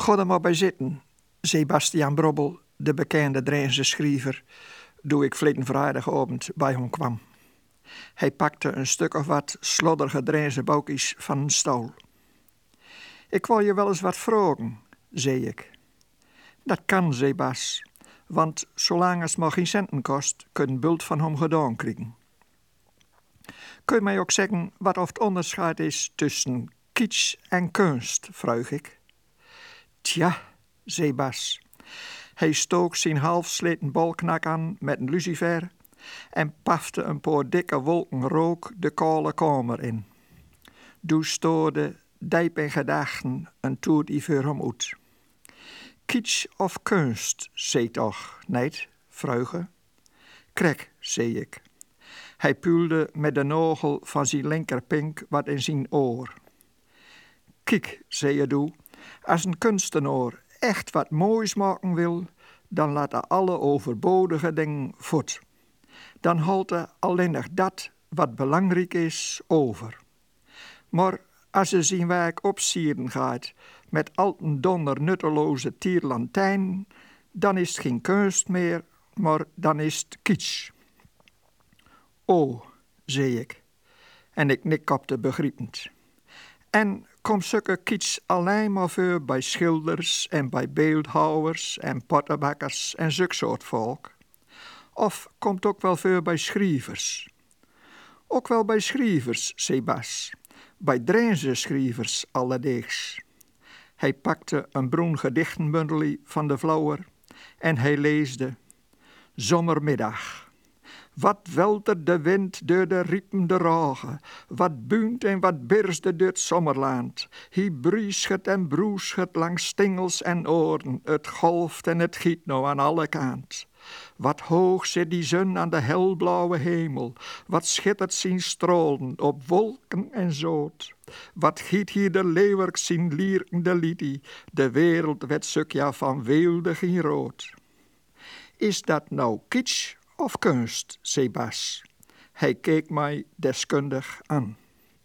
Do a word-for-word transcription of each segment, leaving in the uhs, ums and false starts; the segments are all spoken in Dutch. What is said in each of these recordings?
Ga er maar bij zitten, zei Bastiaan Brobbel, de bekende Drijnse schrijver, toen ik verleden vrijdagavond bij hem kwam. Hij pakte een stuk of wat slodderige Drijnse boukjes van een stoel. Ik wil je wel eens wat vragen, zei ik. Dat kan, zei Bas, want zolang het maar geen centen kost, kun je bult van hem gedaan krijgen. Kun je mij ook zeggen wat of het onderscheid is tussen kitsch en kunst, vroeg ik. Tja, zei Bas. Hij stook zijn halfsleten bolknak aan met een lucifer en pafte een paar dikke wolken rook de kale kamer in. Toen stoorde diep in gedachten en toert die voor hem uit. Kitsch of kunst, zei toch, niet, vroege? Krek, zei ik. Hij puilde met de nagel van zijn linkerpink wat in zijn oor. Kijk, zei je doe, als een kunstenaar echt wat moois maken wil, dan laat hij alle overbodige dingen voort. Dan houdt hij alleen nog dat wat belangrijk is over. Maar als hij zijn werk opsieren gaat met al een donder nutteloze tierlantijn, dan is het geen kunst meer, maar dan is het kitsch. Oh, zei ik, en ik nikkopte begrijpend. En komt zulke kitsch alleen maar voor bij schilders en bij beeldhouwers en pottenbakkers en zulk soort volk? Of komt ook wel voor bij schrijvers? Ook wel bij schrijvers, zei Bas. Bij Drijnse schrijvers allerdings. Hij pakte een bruin gedichtenbundelie van de Vlauwer en hij leesde: Zomermiddag. Wat welter de wind door de riepende ragen, wat buint en wat birste door het zomerland. Hij brieschet en broeschet langs stingels en oren, het golft en het giet nou aan alle kant. Wat hoog zit die zon aan de helblauwe hemel, wat schittert zien stralen op wolken en zoot. Wat giet hier de leeuwerk zien lierkende liedie, de wereld werd sukja van weelde geen rood. Is dat nou kitsch of kunst, zei Bas. Hij keek mij deskundig aan.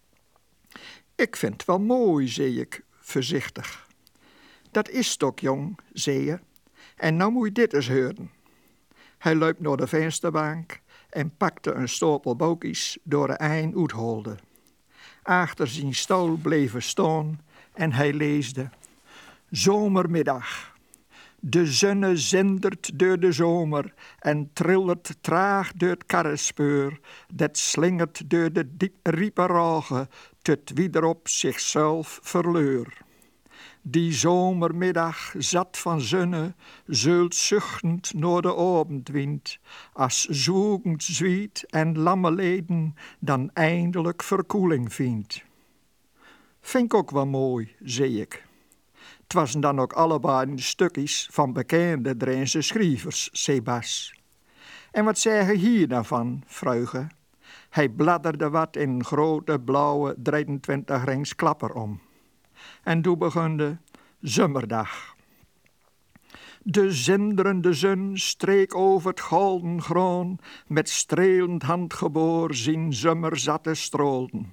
Ik vind het wel mooi, zei ik, voorzichtig. Dat is toch, jong, zei je. En nou moet je dit eens horen. Hij liep naar de vensterbank en pakte een stapel boekjes door de eind uitholde. Achter zijn stoel bleven staan en hij leesde: Zomermiddag. De zonne zindert door de zomer en trillert traag door het karrespeur, dat slingert door de diep riepe ragen, tot wiederop zichzelf verleur. Die zomermiddag zat van zonne, zult zuchtend naar de avondwind, als zoekend zwiet en lamme leden dan eindelijk verkoeling vindt. Vind ik ook wel mooi, zei ik. Het waren dan ook allebei stukjes van bekende Drijnse schrijvers, zei Bas. En wat zeggen hier dan van, vroege? Hij bladderde wat in een grote blauwe drieëntwintig rings klapper om. En toen begon de zomerdag. De zinderende zon streek over het golden groen, met strelend handgeboor zien zomerzatte strolen.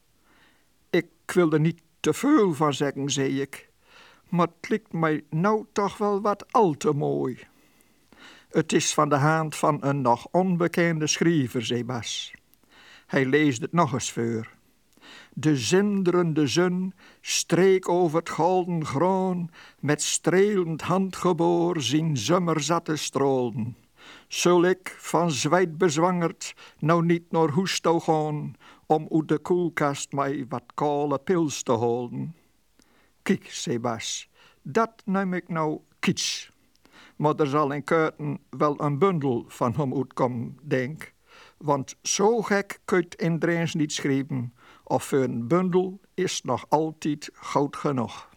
Ik wilde niet te veel van zeggen, zei ik. Maar het lijkt mij nou toch wel wat al te mooi. Het is van de hand van een nog onbekende schrijver, zei Bas. Hij leest het nog eens voor. De zinderende zon streek over het golden groen, met strelend handgeboor zien zomerzatte strolen. Zul ik, van zwijt bezwangerd, nou niet naar huis toe gaan, om uit de koelkast mij wat koude pils te holen? Kijk, zei Bas, dat neem ik nou kitsch. Maar er zal in Kuiten wel een bundel van hem uitkomen, denk. Want zo gek kun je het in Drijns niet schrijven, of voor een bundel is nog altijd goed genoeg.